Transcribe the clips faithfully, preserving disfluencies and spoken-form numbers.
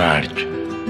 مرگ،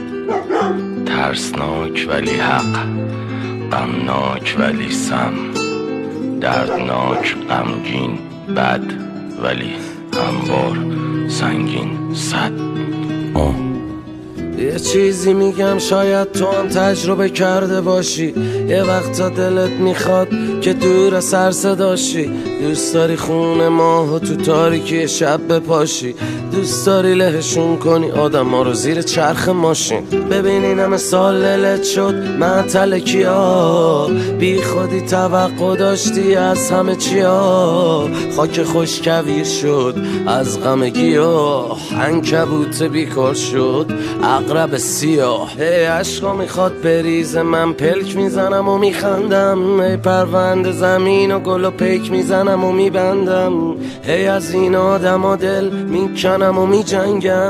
ترسناک ولی حق، غمناک ولی سم، دردناک غمگین بد، ولی هموار سنگین صد. آه یه چیزی میگم شاید تو هم تجربه کرده باشی. یه وقتا دلت میخواد که دور سر صداشی، دوست داری خونه ماهو تو تاریکی شب بپاشی، دوست داری لهشون کنی آدم ها رو زیر چرخ ماشین. ببینی همه سال دلت شد معطل کیا، بی خودی توقع داشتی از همه چیا، خاک خوش کویر شد از غم گیاه، عنکبوت بیکار شد عقرب سیاه. هی عشقا میخواد بریزه من پلک میزنم و میخندم، هی پرونده زمین و گل و پیک میزنم و میبندم، هی از این آدم و دل میکنم و میجنگم.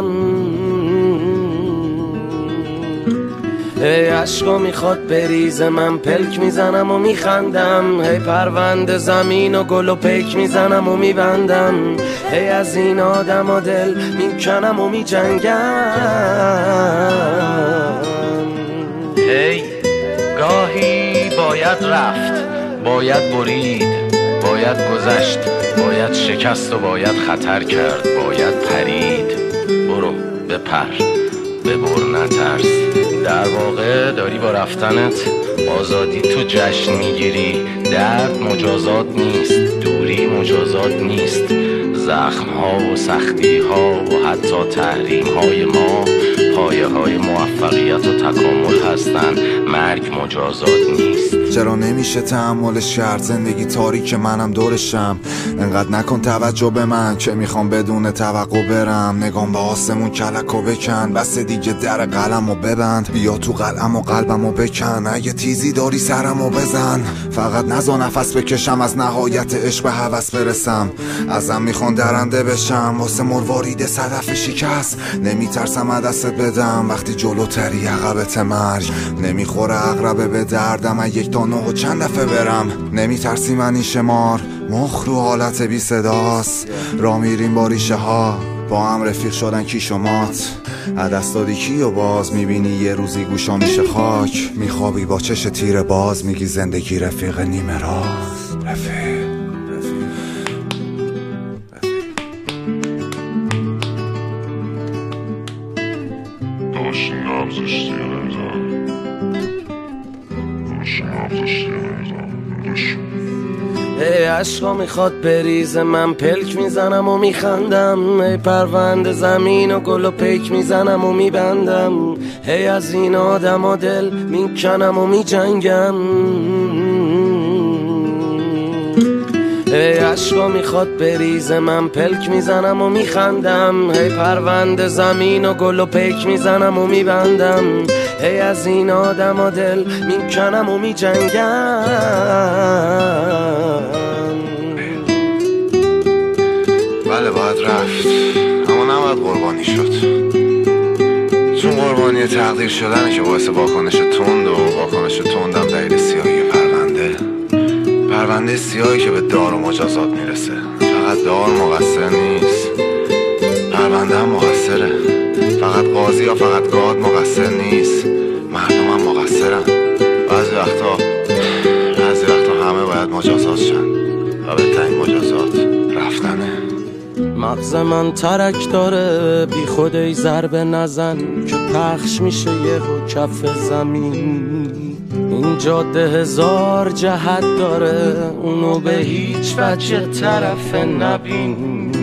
هی عشقا میخواد بریزه من پلک میزنم و میخندم، هی پرونده زمین و گل و پیک میزنم و میبندم، هی از این آدم و دل میکنم و میجنگم. هی گاهی باید رفت، باید برید، باید گذشت، باید شکست و باید خطر کرد، باید پرید. برو بپر، ببر نترس. در واقع داری با رفتنت آزادی تو جشن میگیری. درد مجازات نیست، دوری مجازات نیست، زخم ها و سختی ها و حتی تحریم های ما پایه های موفقیت و تکامل هستن. مرگ مجازات نیست. چرا نمیشه تحملش کرد؟ زندگی تاریک منم دورشم، انقدر نکن توجه به من که میخوام بدون توقع برم. نگام به آسمون کلکو بکن، بس دیگه در قلمو ببند، بیا تو قلم و قلبمو بکن، اگه تیزی داری سرمو بزن، فقط نزا نفس بکشم از نهایت عشق به هوس برسم. ازم میخوان درنده بشم واسه مروارید صدف شکست، نمیترسم از دستت بدم وقتی جلوتری عقبت مرگ. نمیخوره عقربه به دردم از یک تا نه و چند دفعه برم، نمیترسی منی شمار مخ رو حالت بی صداست. را میریم با ریشه ها با هم رفیق شدن کی شمات، عدست دادی کی و باز میبینی یه روزی گوشا میشه خاک. میخوابی با چش تیر باز میگی زندگی رفیق نیمه راست. رفیق داشتی نبزشتی نمیزن، داشتی نبزشتی نمیزن. ای عشقا میخواد بریزه من پلک میزنم و میخندم، ای پرونده زمین و گل و پیک میزنم و میبندم، هی از این آدم و دل میکنم و میجنگم. ای عشقا میخواد بریزه من پلک میزنم و میخندم، هی پرونده زمین و گل و پیک میزنم و میبندم، هی از این آدم و دل میکنم و میجنگم. بله باید رفت، اما نباید قربانی شد، چون قربانی تقدیر شدنه که باعث واکنش تند و واکنش تندم دلیل سیاهی پرونده. پرونده سیاهی که به دار و مجازات میرسه. فقط دار مقصر نیست، پرونده هم مقصره. فقط قاضی یا فقط گاد مقصر نیست، مردم هم مقصرن. بعضی وقتا بعضی وقتا همه باید مجازات شن و بهترین مجازات رفتنه. مغز من ترک داره بی خود ای ضربه نزن که پخش میشه یه رو کف زمین. این جاده هزار جهت داره، اونو به هیچ وجه طرف نبین.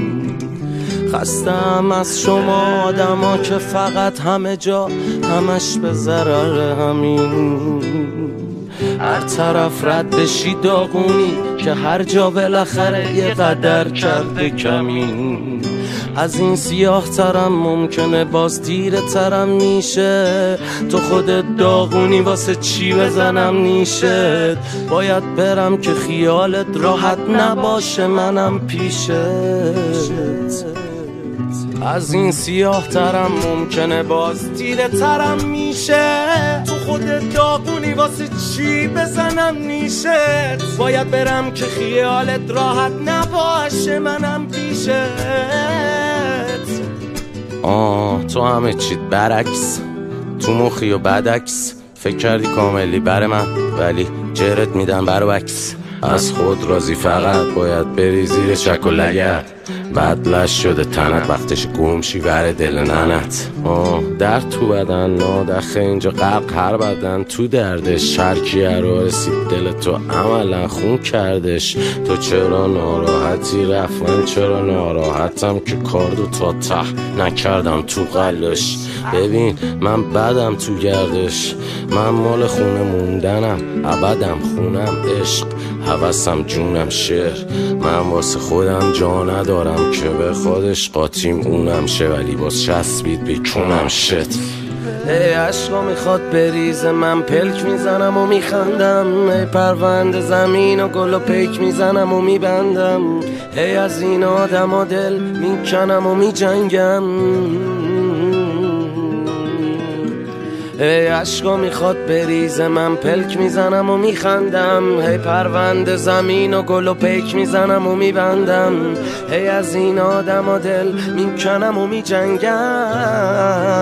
خستم از شما آدما که فقط همه جا همش به ضرر همین. هر طرف رد بشی داغونی که هر جا بالاخره یه قدر کرده کمین. از این سیاه ترم ممکنه باز دیره ترم میشه، تو خودت داغونی واسه چی بزنم نیشت. باید برم که خیالت راحت نباشه منم پیشت. از این سیاه ترم ممکنه باز دیره ترم میشه، تو خودت داغونی واسه چی بزنم نیشت. باید برم که خیالت راحت نباشه منم پیشت. آه تو همه چیت برعکس، تو مخی و بدعکس. فکر کردی کاملی بر من ولی جرت میدم بر وکس. از خود راضی فقط باید بری زیر چک و لگت. بدلش شده تنت وقتش گمشی ور دل ننت. آه در تو بدن نادخه اینجا غرق هر بدن تو دردش. هرکیه رو رسید دل تو عملا خون کردش. تو چرا ناراحتی رفت من چرا ناراحتم که کاردو تا ته نکردم تو قلش. ببین من بدم تو گردش، من مال خونه موندنم ابدم خونم عشق هوسم جونم شعر. من واسه خودم جا ندارم که به خودش قاطیم اونم شه ولی باز چسبید بکنم شت. ای عشقا میخواد بریزه من پلک میزنم و میخندم. ای پرونده زمین و گل و پیک میزنم و میبندم. ای از این آدم و دل میکنم و میجنگم. ای عشقا میخواد بریزه من پلک میزنم و میخندم. هی پرونده زمین و گل و پیک میزنم و میبندم. هی از این آدم و دل میکنم و میجنگم.